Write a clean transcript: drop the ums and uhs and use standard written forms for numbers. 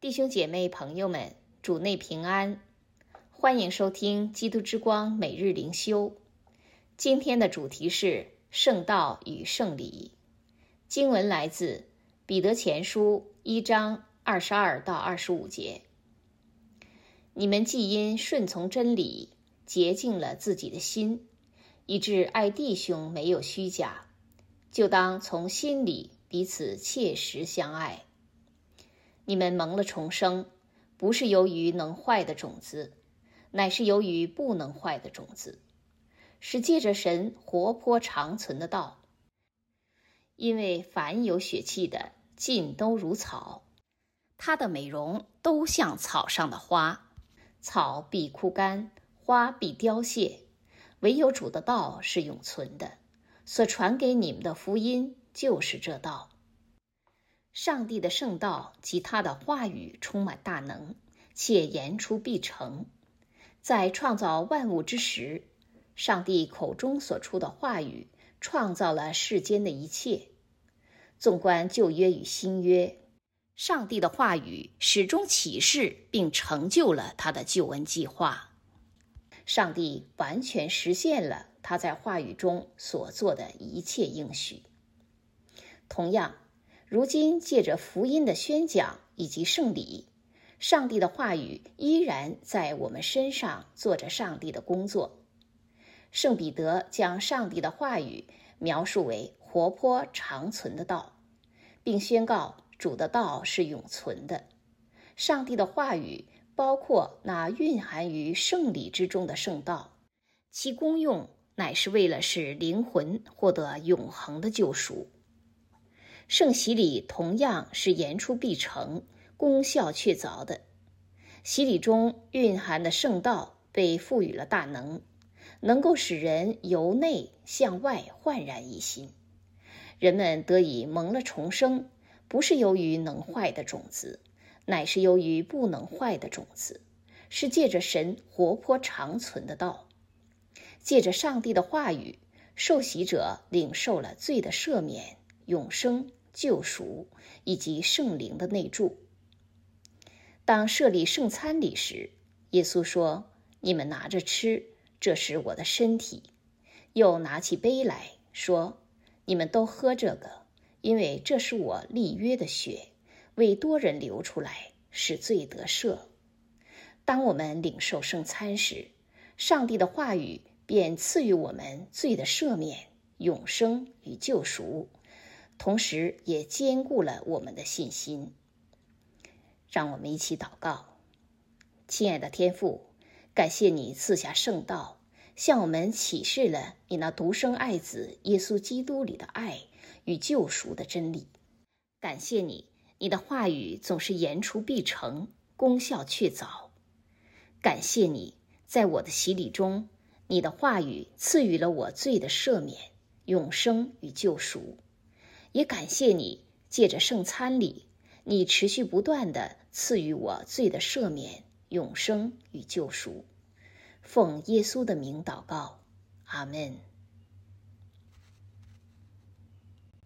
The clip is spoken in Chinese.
弟兄姐妹朋友们，主内平安，欢迎收听基督之光每日灵修。今天的主题是圣道与圣礼。经文来自彼得前书1章22到25节。你们既因顺从真理，洁净了自己的心，以致爱弟兄没有虚假，就当从心里彼此切实相爱。你们蒙了重生，不是由于能坏的种子，乃是由于不能坏的种子，是借着神活泼长存的道。因为凡有血气的，尽都如草，它的美容都像草上的花，草必枯干，花必凋谢，唯有主的道是永存的。所传给你们的福音就是这道。上帝的圣道及他的话语充满大能，且言出必成。在创造万物之时，上帝口中所出的话语创造了世间的一切。纵观旧约与新约，上帝的话语始终启示并成就了他的救恩计划。上帝完全实现了他在话语中所做的一切应许。同样，如今借着福音的宣讲以及圣礼，上帝的话语依然在我们身上做着上帝的工作。圣彼得将上帝的话语描述为活泼长存的道，并宣告主的道是永存的。上帝的话语包括那蕴含于圣礼之中的圣道，其功用乃是为了使灵魂获得永恒的救赎。圣洗礼同样是言出必成，功效确凿的。洗礼中蕴含的圣道被赋予了大能，能够使人由内向外焕然一新。人们得以蒙了重生，不是由于能坏的种子，乃是由于不能坏的种子，是借着神活泼长存的道。借着上帝的话语，受洗者领受了罪的赦免、永生、救赎以及圣灵的内住。当设立圣餐礼时，耶稣说：“你们拿着吃，这是我的身体。”又拿起杯来说：“你们都喝这个，因为这是我立约的血，为多人流出来，使罪得赦。”当我们领受圣餐时，上帝的话语便赐予我们罪的赦免、永生与救赎，同时也坚固了我们的信心。让我们一起祷告。亲爱的天父，感谢你赐下圣道，向我们启示了你那独生爱子耶稣基督里的爱与救赎的真理。感谢你，你的话语总是言出必成，功效确凿。感谢你，在我的洗礼中，你的话语赐予了我罪的赦免、永生与救赎。也感谢你，借着圣餐礼，你持续不断地赐予我罪的赦免、永生与救赎。奉耶稣的名祷告，阿们。